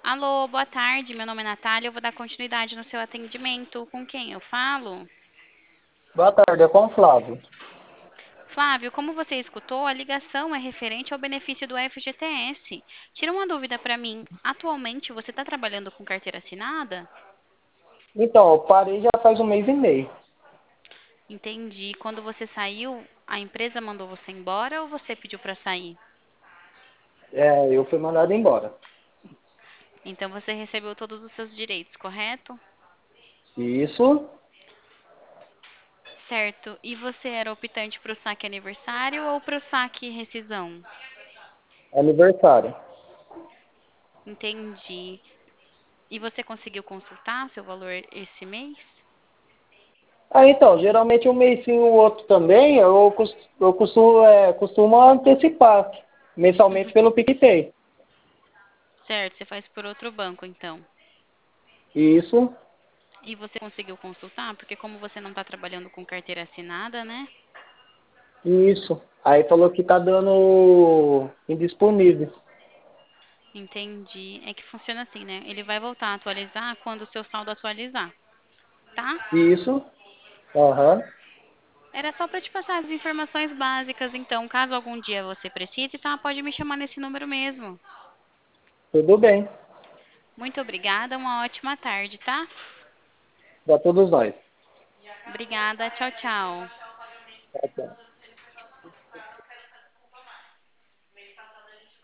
Alô, boa tarde. Meu nome é Natália. Eu vou dar continuidade no seu atendimento. Com quem eu falo? Boa tarde, é com o Flávio. Flávio, como você escutou, a ligação é referente ao benefício do FGTS. Tira uma dúvida para mim. Atualmente você está trabalhando com carteira assinada? Então, eu parei já faz um mês e meio. Entendi. Quando você saiu, a empresa mandou você embora ou você pediu para sair? É, eu fui mandado embora. Então você recebeu todos os seus direitos, correto? Isso, Certo. E você era optante para o saque aniversário ou para o saque rescisão? aniversário. Entendi. E você conseguiu consultar seu valor esse mês? Então, geralmente um mês sim, o outro também, eu costumo antecipar mensalmente Uhum. pelo PicPay. Certo, você faz por outro banco, então. Isso, E você conseguiu consultar? Porque como você não está trabalhando com carteira assinada, né? isso. Aí falou que tá dando indisponível. Entendi. É que funciona assim, né? Ele vai voltar a atualizar quando o seu saldo atualizar, tá? Isso, aham, Era só para te passar as informações básicas, então, caso algum dia você precise, tá? Pode me chamar nesse número mesmo. tudo bem. Muito obrigada, uma ótima tarde, tá? Pra todos nós. Obrigada, tchau, tchau. Tá, tchau.